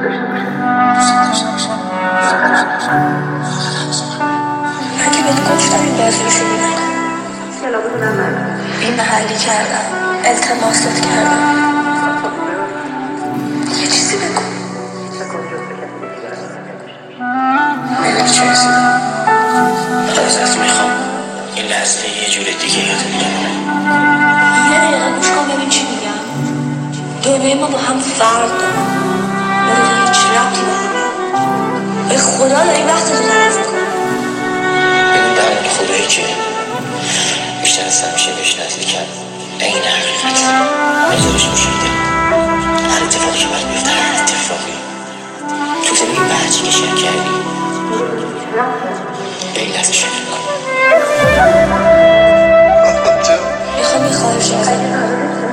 اگه بهت گفتم این بازی رو شروع نکن، این محلی کردم، التماست کردم، یه چیزی بگو. نمیدونی چه رسیدم. ازت میخوام این لحظه یه جور دیگه یادت بمونه. یه دقیقه گوش کن ببین چی میگم. دنیای ما با هم فرق داره، نداره هیچ ربطی به هم. به خدا داری وقت رو ضرف میکنی. ببین در مورد خدایی که بیشتر از همیشه بهش نزدیکم، این حقیقت نظرش مشیده. هر اتفاقی که باید بیفته، هر اتفاقی تو زندگی برچی که شک کردی به این لحظه شک میکنم. میخوام یه خواهش ازت.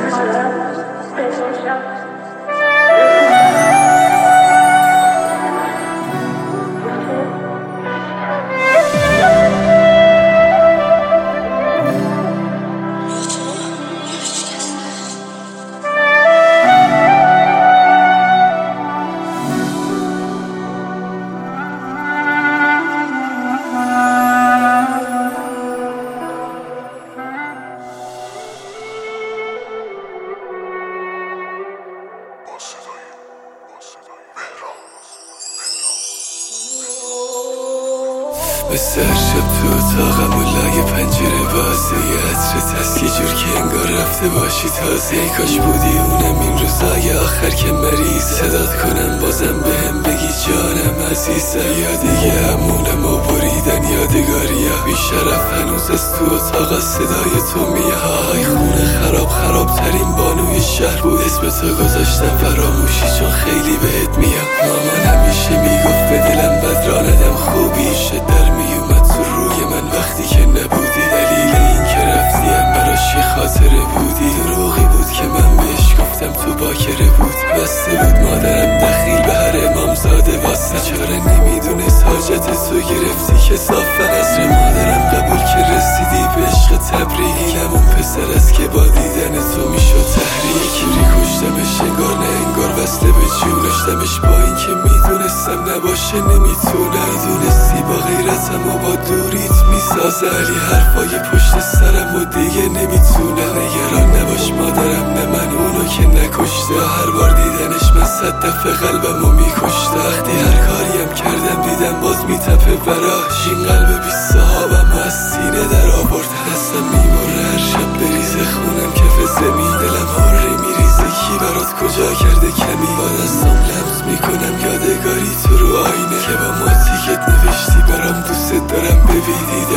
مثل هر شب تو اتاقم و لای پنجره بازه یه عطرت هست یه جور که انگار رفته باشی تازه. ای کاش بودی اونم این روزای آخر که مریض صدات کنم بازم بهم بگی جانم عزیزم. یادیه همونم و بریدن یادگاری ها بیشرف هنوز از تو اتاق صدای تو میه. های خونه خراب ترین بانوی شهر بود، اسم تو گذاشتم فراموشی چون خیلی بهت میاد. مامان همیشه میگفت به دلم بد را ندم خوبی شد در میومد تو روی من وقتی که نبودی. دلیل این که رفتیم براش یه خاطره بودی، دروغی بود که من بهش گفتم تو باکره بود. بسته بود مادرم دخیل به هر امامزاده واسه چاره نمیدونست حاجت تو گرفتی که صافن عصر مادرم قبول که رسیدی به عشق تبریک. همون پسر است که با دیدن تو میشد تحریک. ریکوشتمش انگار نه انگار وصله به جونش دمش با این که میدونستم نباشه نمیتونه. میدونستی با غیرتم و با دوریت میسازه علی حرفای پشت سرم و دیگه نمیتونه. نگران نباش مادرم نه من اونو که نکشته، هر بار دیدنش من 100 دفعه قلبمو میکشته. وقتی هر کاریم کردم دیدم باز میتپه براش، این قلب بی صحابم از سینه در آورد. دستم میبره هر شب بریزه خونم کف زمین، دلم هره میریزه کی برات کجا کرده کمی. با دستم لمس میکنم یادگاری تو رو آینه که با ما تیکت نوشتی برام دوست دارم ببین.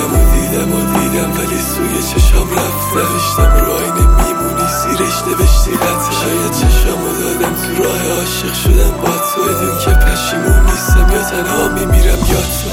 دیدم ولی سوی چشام رفت، نوشتم رو آینه میمونی زیرش نوشتی قطع. شاید چشامو دادم تو راه عاشق شدم با تو، ادون که پشیمون نیستم یا تنها میمیرم یا تو.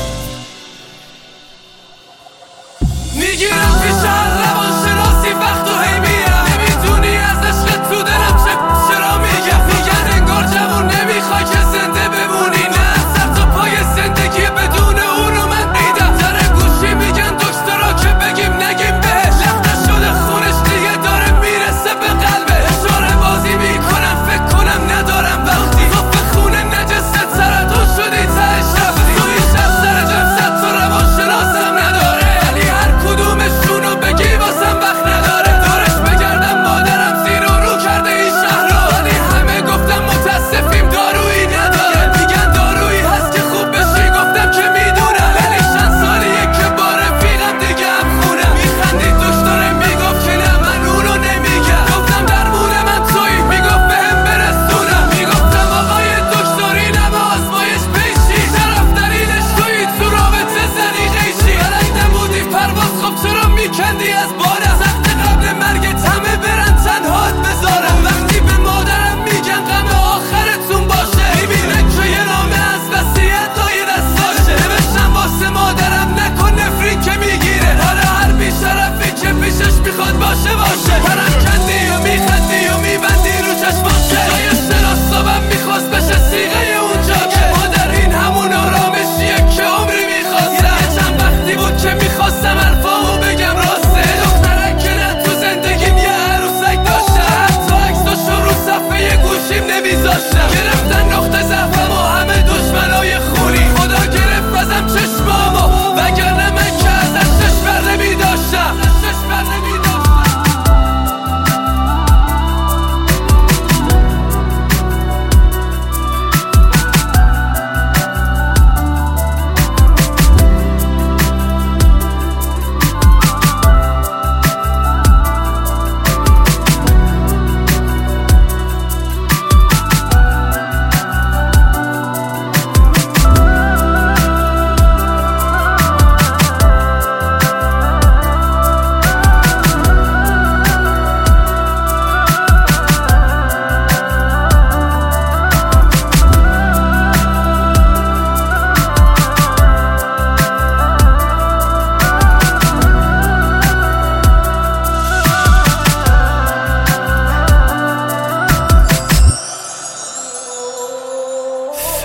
میگیرم پیش هر روان شناسی وقت و هی میرم، نمیدونی از عشق تو دلم چرا میگم. میگن انگار جوون نمیخوای که زنده بمونی، نه سر تا پای زندگی بدون اونو من دیدم. در گوشی میگن دکترا که بگیم نگیم بهش، لخته شده خونش دیگه داره میرسه به قلبه. اشاره بازی میکنم فکر کنم ندارم وقتی تو به خونه نجسه تردون شدی ته شب. توی شب سر جمست تو روان شناسم نداره، ولی هر کدومشونو بگی واسم وقت نداره. دارش بگردم مادرم زیر و رو کرده این شهر رو، ولی همه گفتم متاسفیم دارویی نداره. میگن دارویی هست که خوب بشی، گفتم که میدونم، ولی چند سالیه که با رفیقم دیگه هم خونم. میخندید دکتره میگفت که نه من اونو نمیگم، گفتم درمون من تویی میگفت بهم برسونم. میگفتم آقای دکترینم آزمایش پیشی، طرف دلیلش تویی تو رابطه زنی قیشی. بلد نبودی پرواز خب چرا میکندی از بارم، سخت قبل مرگت همه برن تنهات بذارم. وقتی به مادرم میگن غم آخرتون باشه، میبینه که یه نامه از وصیت های دستاشه. نوشتم واسه مادرم نکن نفرین که میگیره، حالا هر بیشرفی که پیشش میخواد باشه. پرکندی و میخندی و میبندی رو چشماشه، جای شناسابم میخواست بشه سیغه اونجا که مادر این همون آرامشیه که عمری میخواستم. یه چند وقتی بود که میخواستم حرفامو بگم راسته، دخترک که نه تو زندگیم یه عروسک داشته، حتی عکساشو رو صفحه گوشیم نمیذاشتم. گرفتن نقطه ضعفم و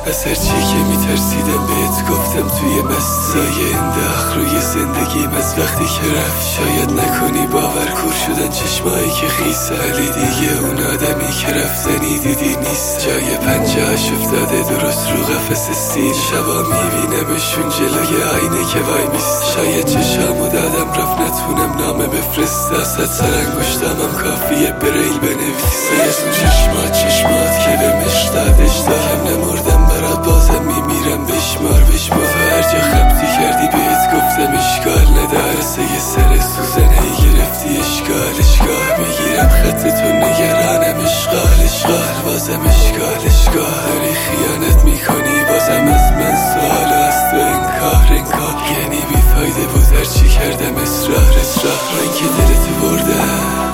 از هرچی که میترسیدم بهت گفتم توی مسای انداخ روی زندگیم از وقتی که رفت. شاید نکنی باور کور شدن چشمایی که خیس علی دیگه اون آدمی که رفتنی دیدی نیست. جای پنجه‌اش افتاده درست رو قفس سیر. شبا میبینمشون جلوی آینه که وای میست. شاید چشامو دادم رفت نتونم نامه بفرستم. صد سر انگشتامم کافیه بریل بنویسه. از اون چشمات که به مشتادش دارم نمردم برات بازم میمیرم بشمار تو هر جا خبتی کردی بهت گفتم اشکال نداره. یه سر سوزنه گرفتی اشکال میگیرم خطتو نگرانم اشغال بازم اشغال داری خیانت میکنی بازم از من سوال از تو انکار یعنی بیفایده بود هرچی کردم اصرار من که دلتو بردم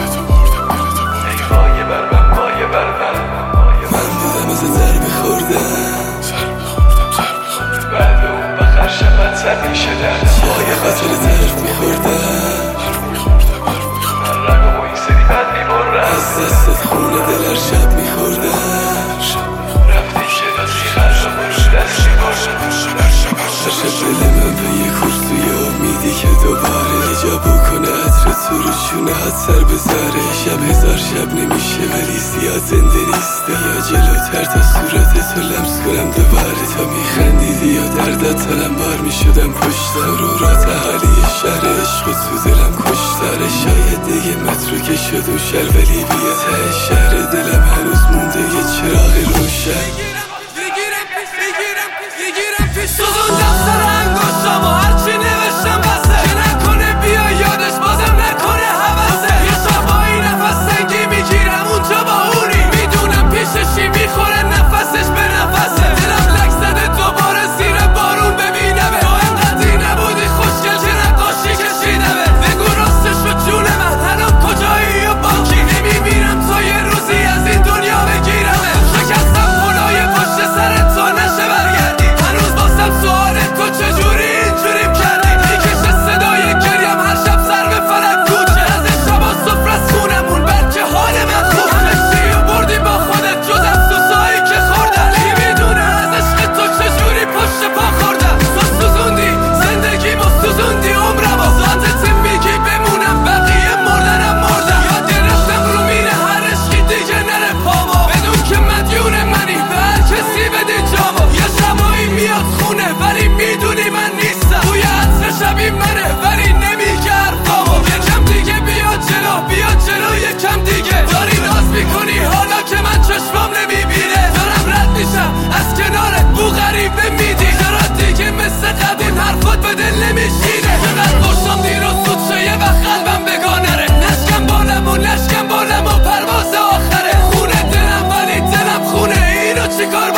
من بودم از در بخوردم بعد اون بخر شبت سر میشدم جای خاطر طرف میخوردم من رقم و این سری بد میبرم از دستت خونه دل هر شب میخوردم رفتی که بسی خرم و رو دست میبرم باشه دل من به یه کورسوی امیدی که دوباره اجابو کنه عطر تو رو چونه حد سر بذاره. شب هزار شب نمیشه ولی زیاد زنده نیست. یا جلوتر تا صورتتو لمس کنم دوباره تا میخندیدی یا دردت تنم بار میشدم پشت رورات حالی شهر عشق تو دلم کشتاره. شاید دیگه متروکه شد و شهر ولی بیا ته شهر دلم هنوز مونده یه چراغ روشن. سوزوندم سر انگشتم و هرچی نوشتم بسه که نکنه بیا یادش بازم نکنه حوثه. یه شبایی نفس سنگی میگیرم اونجا با اونی میدونم پیششی میخوره نفسش به نفسه. دلم لک زده دوباره زیر بارون ببینمه. تو انقدی نبودی خوشگل که نقاشی کشیدمه. بگو راستش رو جون من الان کجایی و باکی نمیبینم تا یه روزی از این دنیا بگیرمه. شکستم خدای پشت سر تو نشه برگردی. سوال تو چجوری اینجوریم کردی. میکشه صدای گریم هر شب سر به فلک کوچه. از این شبا صفر از خونمون بلکه حال من خوب. همه چی رو بردی با خودت جز افسوسایی که خوردن. کی میدونه از عشق تو چجوری پشت پا خوردم. تو سوزوندی زندگیمو سوزوندی عمرمو. زادت میگی بمونم بقیه مردنم مردم. یاد گرفتم رو میره هر عشقی دیگه نره پامو. بدون که مدیون منی به هر کسی بدی جامو. یه شبایی میاد خونه ولی میدونی من نیستم. توی عطر شبی منه ولی نمیگه حرفامو. یکم دیگه بیا جلو یکم دیگه. داری ناز میکنی حالا که من چشمام نمیبینه. دارم رد میشم از کنارت بو غریبه میدی. چرا دیگه مثل قدیم حرفات به دل نمیشینه. چقدر قرصام دیر و زود شه یه وقت قلبم بگانه ره. نشکم بالم و پرواز آخره. خونه دلم ولی دلم خونه اینو چیکار